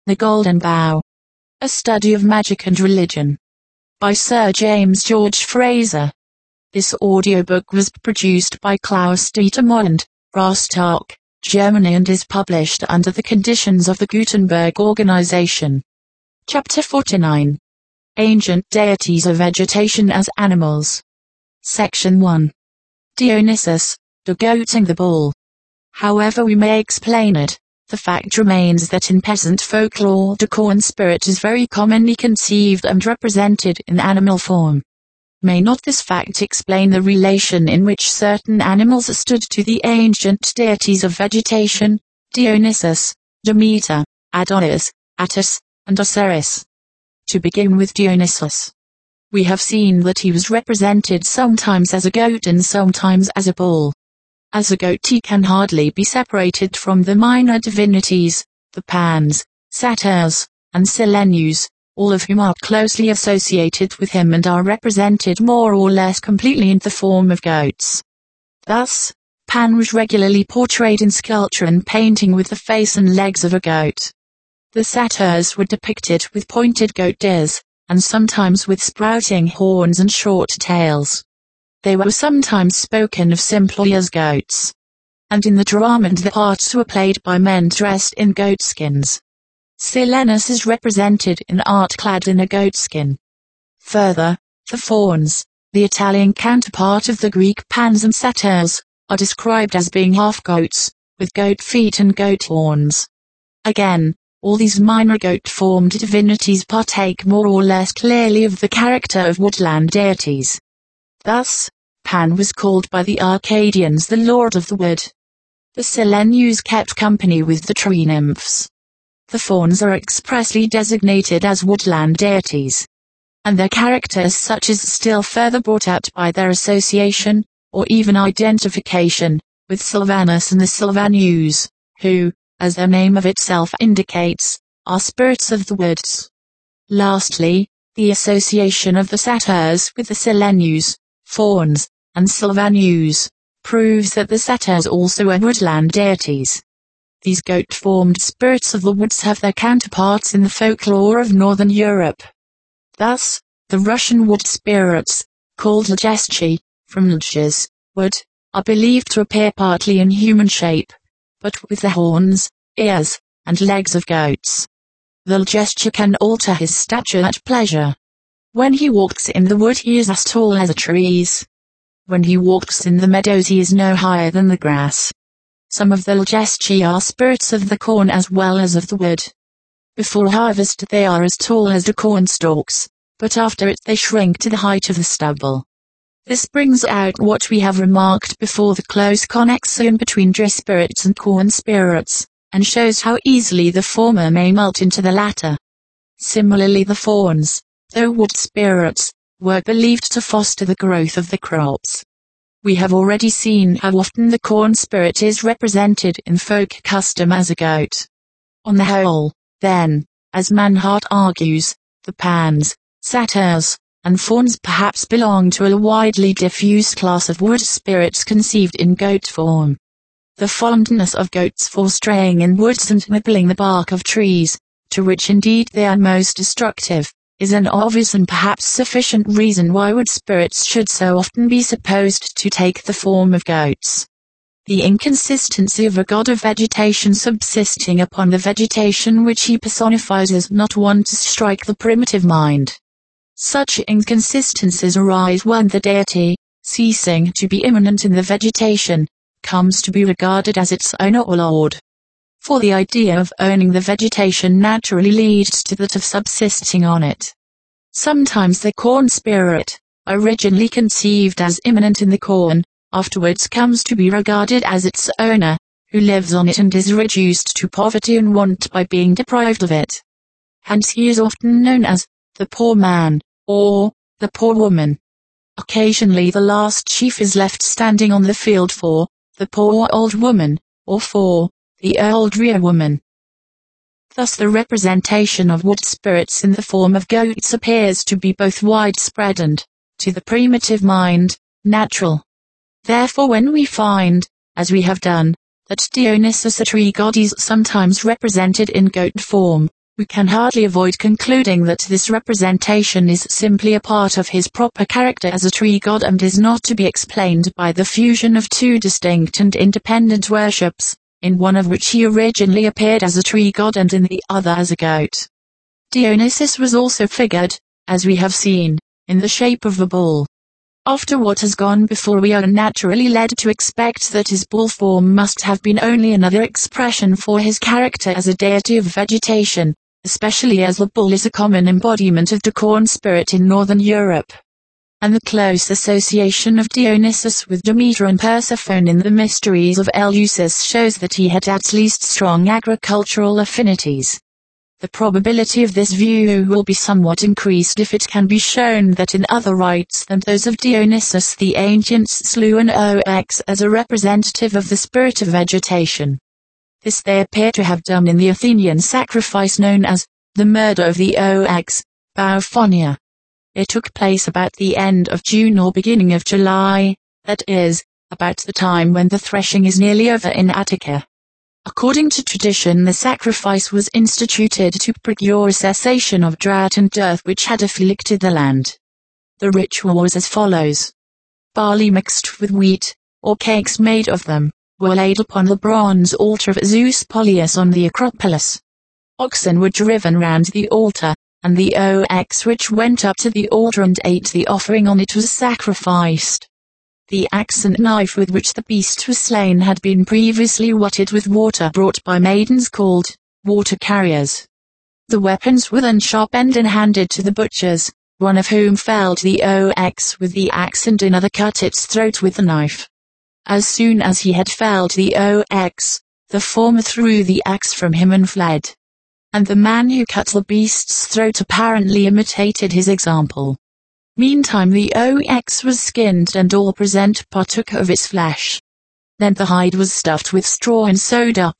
The Golden Bough. A Study of Magic and Religion. By Sir James George Frazer. This audiobook was produced by Klaus Dietermund, Rostock, Germany, and is published under the conditions of the Gutenberg Organization. Chapter 49. Ancient Deities of Vegetation as Animals. Section 1. Dionysus, the goat and the bull. However we may explain it, the fact remains that in peasant folklore the corn spirit is very commonly conceived and represented in animal form. May not this fact explain the relation in which certain animals stood to the ancient deities of vegetation, Dionysus, Demeter, Adonis, Attis, and Osiris? To begin with Dionysus. We have seen that he was represented sometimes as a goat and sometimes as a bull. As a goat he can hardly be separated from the minor divinities, the Pans, Satyrs, and Sileneus, all of whom are closely associated with him and are represented more or less completely in the form of goats. Thus, Pan was regularly portrayed in sculpture and painting with the face and legs of a goat. The Satyrs were depicted with pointed goat ears, and sometimes with sprouting horns and short tails. They were sometimes spoken of simply as goats. And in the drama the parts were played by men dressed in goatskins. Silenus is represented in art clad in a goatskin. Further, the fauns, the Italian counterpart of the Greek Pans and Satyrs, are described as being half goats, with goat feet and goat horns. Again, all these minor goat-formed divinities partake more or less clearly of the character of woodland deities. Thus, Pan was called by the Arcadians the Lord of the Wood. The Sileneus kept company with the tree nymphs. The fauns are expressly designated as woodland deities. And their character as such is still further brought out by their association, or even identification, with Silvanus and the Silvaneus, who, as their name of itself indicates, are spirits of the woods. Lastly, the association of the Satyrs with the Sileneus, fauns, and Silvaneus, proves that the Satyrs also are woodland deities. These goat-formed spirits of the woods have their counterparts in the folklore of Northern Europe. Thus, the Russian wood spirits, called Ljeschy, from Ljes, wood, are believed to appear partly in human shape, but with the horns, ears, and legs of goats. The Ljeschy can alter his stature at pleasure. When he walks in the wood he is as tall as the trees. When he walks in the meadows he is no higher than the grass. Some of the Ljeschy are spirits of the corn as well as of the wood. Before harvest they are as tall as the corn stalks, but after it they shrink to the height of the stubble. This brings out what we have remarked before, the close connexion between tree spirits and corn spirits, and shows how easily the former may melt into the latter. Similarly the fauns, though wood spirits, were believed to foster the growth of the crops. We have already seen how often the corn spirit is represented in folk custom as a goat. On the whole, then, as Mannhardt argues, the Pans, Satyrs, and fauns perhaps belong to a widely diffused class of wood spirits conceived in goat form. The fondness of goats for straying in woods and nibbling the bark of trees, to which indeed they are most destructive, is an obvious and perhaps sufficient reason why wood spirits should so often be supposed to take the form of goats. The inconsistency of a god of vegetation subsisting upon the vegetation which he personifies is not one to strike the primitive mind. Such inconsistencies arise when the deity, ceasing to be immanent in the vegetation, comes to be regarded as its owner or lord. For the idea of owning the vegetation naturally leads to that of subsisting on it. Sometimes the corn spirit, originally conceived as immanent in the corn, afterwards comes to be regarded as its owner, who lives on it and is reduced to poverty and want by being deprived of it. Hence he is often known as the poor man, or the poor woman. Occasionally the last sheaf is left standing on the field for the poor old woman, or for the old rear woman. Thus the representation of wood spirits in the form of goats appears to be both widespread and, to the primitive mind, natural. Therefore when we find, as we have done, that Dionysus a tree god is sometimes represented in goat form, we can hardly avoid concluding that this representation is simply a part of his proper character as a tree god and is not to be explained by the fusion of two distinct and independent worships, in one of which he originally appeared as a tree god and in the other as a goat. Dionysus was also figured, as we have seen, in the shape of a bull. After what has gone before, we are naturally led to expect that his bull form must have been only another expression for his character as a deity of vegetation, especially as the bull is a common embodiment of the corn spirit in northern Europe. And the close association of Dionysus with Demeter and Persephone in the mysteries of Eleusis shows that he had at least strong agricultural affinities. The probability of this view will be somewhat increased if it can be shown that in other rites than those of Dionysus the ancients slew an ox as a representative of the spirit of vegetation. This they appear to have done in the Athenian sacrifice known as the murder of the ox, Bauphonia. It took place about the end of June or beginning of July, that is, about the time when the threshing is nearly over in Attica. According to tradition, the sacrifice was instituted to procure a cessation of drought and dearth which had afflicted the land. The ritual was as follows. Barley mixed with wheat, or cakes made of them, were laid upon the bronze altar of Zeus Polius on the Acropolis. Oxen were driven round the altar, and the ox which went up to the altar and ate the offering on it was sacrificed. The axe and knife with which the beast was slain had been previously wetted with water brought by maidens called water carriers. The weapons were then sharpened and handed to the butchers, one of whom felled the ox with the axe and another cut its throat with the knife. As soon as he had felled the ox, the former threw the axe from him and fled. And the man who cut the beast's throat apparently imitated his example. Meantime the ox was skinned and all present partook of its flesh. Then the hide was stuffed with straw and sewed up.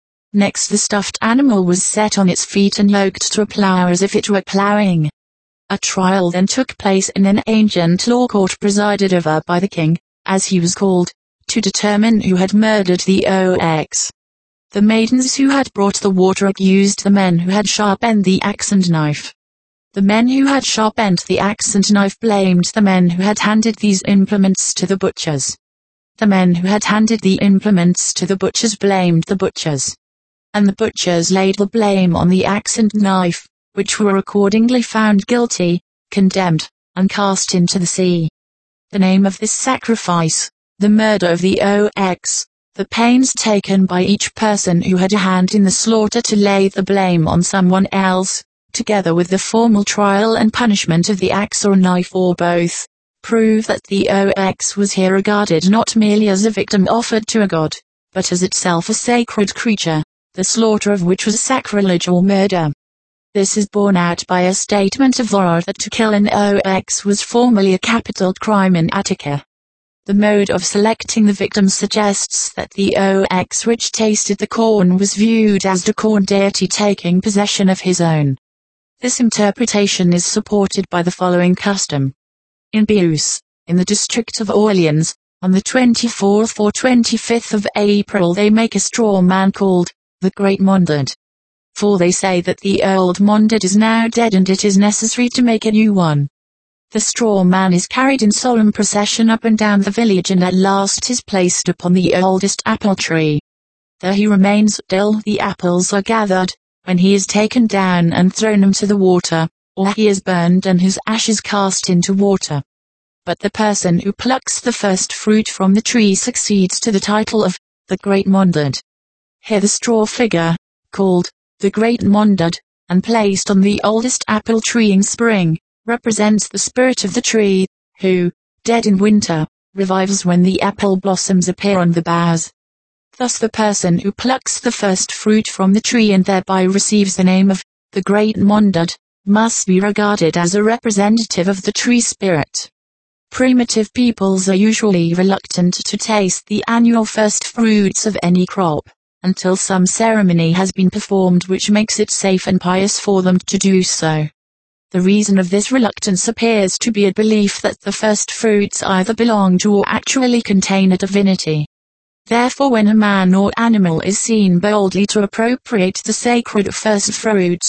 Next the stuffed animal was set on its feet and yoked to a plough as if it were ploughing. A trial then took place in an ancient law court presided over by the king, as he was called, to determine who had murdered the ox. The maidens who had brought the water accused the men who had sharpened the axe and knife. The men who had sharpened the axe and knife blamed the men who had handed these implements to the butchers. The men who had handed the implements to the butchers blamed the butchers. And the butchers laid the blame on the axe and knife, which were accordingly found guilty, condemned, and cast into the sea. The name of this sacrifice, the murder of the ox, the pains taken by each person who had a hand in the slaughter to lay the blame on someone else, together with the formal trial and punishment of the axe or knife or both, prove that the ox was here regarded not merely as a victim offered to a god, but as itself a sacred creature, the slaughter of which was sacrilege or murder. This is borne out by a statement of Varro that to kill an ox was formerly a capital crime in Attica. The mode of selecting the victim suggests that the ox which tasted the corn was viewed as the corn deity taking possession of his own. This interpretation is supported by the following custom. In Beauce, in the district of Orleans, on the 24th or 25th of April they make a straw man called the Great Mondad. For they say that the old Mondad is now dead and it is necessary to make a new one. The straw man is carried in solemn procession up and down the village and at last is placed upon the oldest apple tree. There he remains till the apples are gathered, when he is taken down and thrown into the water, or he is burned and his ashes cast into water. But the person who plucks the first fruit from the tree succeeds to the title of the Great Mondad. Here the straw figure, called the Great Mondad, and placed on the oldest apple tree in spring, represents the spirit of the tree, who, dead in winter, revives when the apple blossoms appear on the boughs. Thus the person who plucks the first fruit from the tree and thereby receives the name of the Great Mondad, must be regarded as a representative of the tree spirit. Primitive peoples are usually reluctant to taste the annual first fruits of any crop, until some ceremony has been performed which makes it safe and pious for them to do so. The reason of this reluctance appears to be a belief that the first fruits either belong to or actually contain a divinity. Therefore when a man or animal is seen boldly to appropriate the sacred first fruits,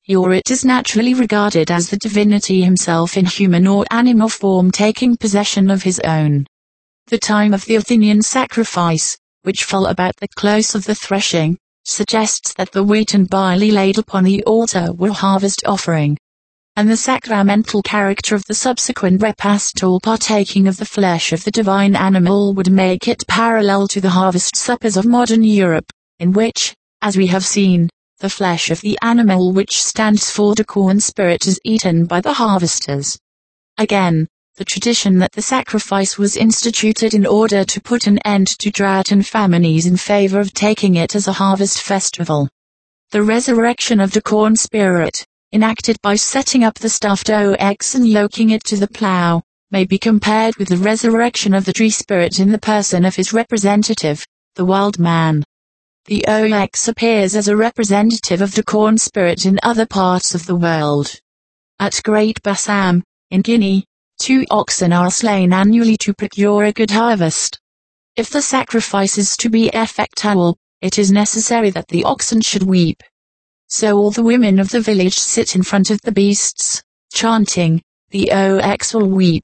or it is naturally regarded as the divinity himself in human or animal form taking possession of his own. The time of the Athenian sacrifice, which fell about the close of the threshing, suggests that the wheat and barley laid upon the altar were harvest offering. And the sacramental character of the subsequent repast or partaking of the flesh of the divine animal would make it parallel to the harvest suppers of modern Europe, in which, as we have seen, the flesh of the animal which stands for the corn spirit is eaten by the harvesters. Again, the tradition that the sacrifice was instituted in order to put an end to drought and famine is in favor of taking it as a harvest festival. The resurrection of the corn spirit, enacted by setting up the stuffed ox and yoking it to the plow, may be compared with the resurrection of the tree spirit in the person of his representative, the wild man. The ox appears as a representative of the corn spirit in other parts of the world. At Great Bassam, in Guinea, 2 oxen are slain annually to procure a good harvest. If the sacrifice is to be effectual, it is necessary that the oxen should weep. So all the women of the village sit in front of the beasts, chanting, "The ox will weep.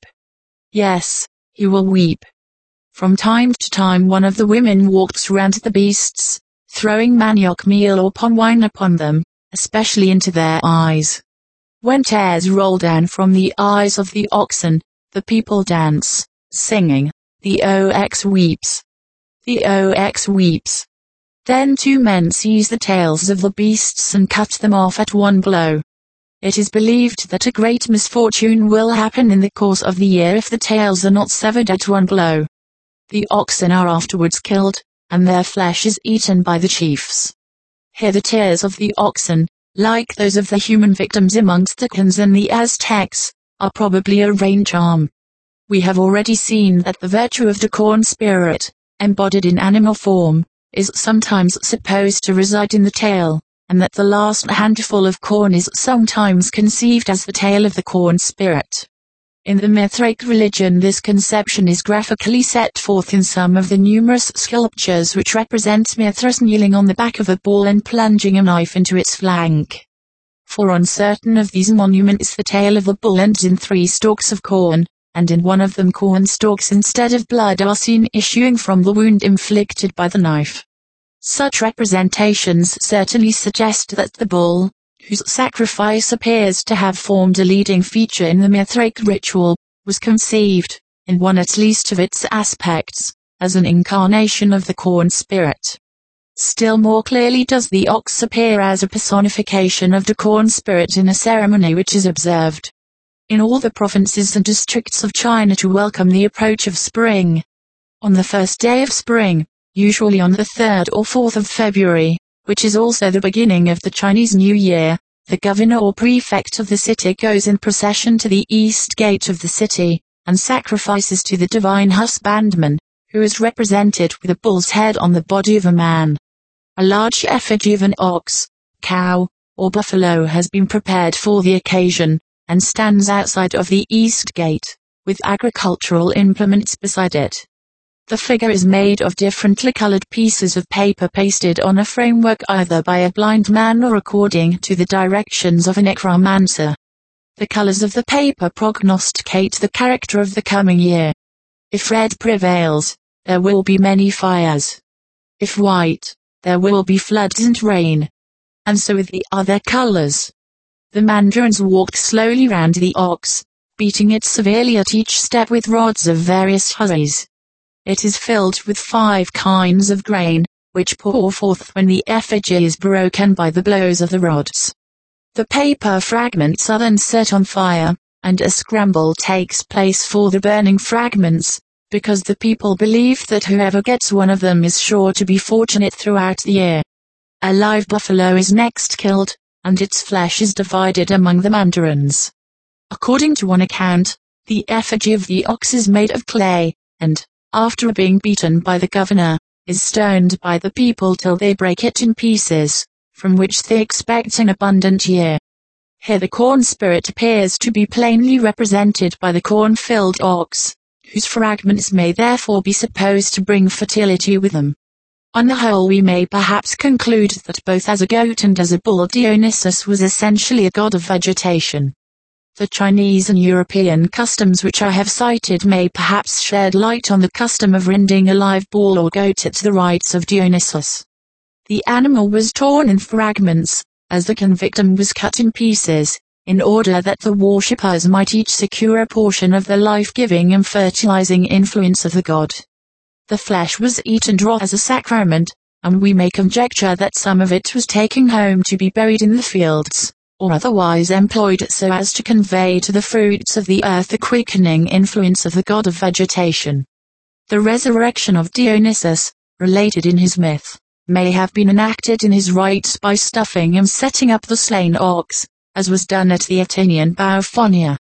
Yes, he will weep." From time to time one of the women walks round the beasts, throwing manioc meal or palm wine upon them, especially into their eyes. When tears roll down from the eyes of the oxen, the people dance, singing, "The ox weeps. The ox weeps." Then 2 men seize the tails of the beasts and cut them off at one blow. It is believed that a great misfortune will happen in the course of the year if the tails are not severed at one blow. The oxen are afterwards killed, and their flesh is eaten by the chiefs. Here the tears of the oxen, like those of the human victims amongst the Incans and the Aztecs, are probably a rain charm. We have already seen that the virtue of the corn spirit, embodied in animal form, is sometimes supposed to reside in the tail, and that the last handful of corn is sometimes conceived as the tail of the corn spirit. In the Mithraic religion this conception is graphically set forth in some of the numerous sculptures which represent Mithras kneeling on the back of a bull and plunging a knife into its flank. For on certain of these monuments the tail of the bull ends in 3 stalks of corn, and in one of them corn stalks instead of blood are seen issuing from the wound inflicted by the knife. Such representations certainly suggest that the bull, whose sacrifice appears to have formed a leading feature in the Mithraic ritual, was conceived, in one at least of its aspects, as an incarnation of the corn spirit. Still more clearly does the ox appear as a personification of the corn spirit in a ceremony which is observed in all the provinces and districts of China to welcome the approach of spring. On the first day of spring, usually on the 3rd or 4th of February, which is also the beginning of the Chinese New Year, the governor or prefect of the city goes in procession to the east gate of the city, and sacrifices to the divine husbandman, who is represented with a bull's head on the body of a man. A large effigy of an ox, cow, or buffalo has been prepared for the occasion, and stands outside of the east gate, with agricultural implements beside it. The figure is made of differently colored pieces of paper pasted on a framework either by a blind man or according to the directions of a necromancer. The colors of the paper prognosticate the character of the coming year. If red prevails, there will be many fires. If white, there will be floods and rain. And so with the other colors. The mandarins walked slowly round the ox, beating it severely at each step with rods of various hurries. It is filled with 5 kinds of grain, which pour forth when the effigy is broken by the blows of the rods. The paper fragments are then set on fire, and a scramble takes place for the burning fragments, because the people believe that whoever gets one of them is sure to be fortunate throughout the year. A live buffalo is next killed, and its flesh is divided among the mandarins. According to one account, the effigy of the ox is made of clay, and, after being beaten by the governor, is stoned by the people till they break it in pieces, from which they expect an abundant year. Here the corn spirit appears to be plainly represented by the corn-filled ox, whose fragments may therefore be supposed to bring fertility with them. On the whole, we may perhaps conclude that both as a goat and as a bull Dionysus was essentially a god of vegetation. The Chinese and European customs which I have cited may perhaps shed light on the custom of rending a live bull or goat at the rites of Dionysus. The animal was torn in fragments, as the convictum was cut in pieces, in order that the worshippers might each secure a portion of the life-giving and fertilizing influence of the god. The flesh was eaten raw as a sacrament, and we may conjecture that some of it was taken home to be buried in the fields, or otherwise employed so as to convey to the fruits of the earth the quickening influence of the god of vegetation. The resurrection of Dionysus, related in his myth, may have been enacted in his rites by stuffing and setting up the slain ox, as was done at the Athenian Bauphonia.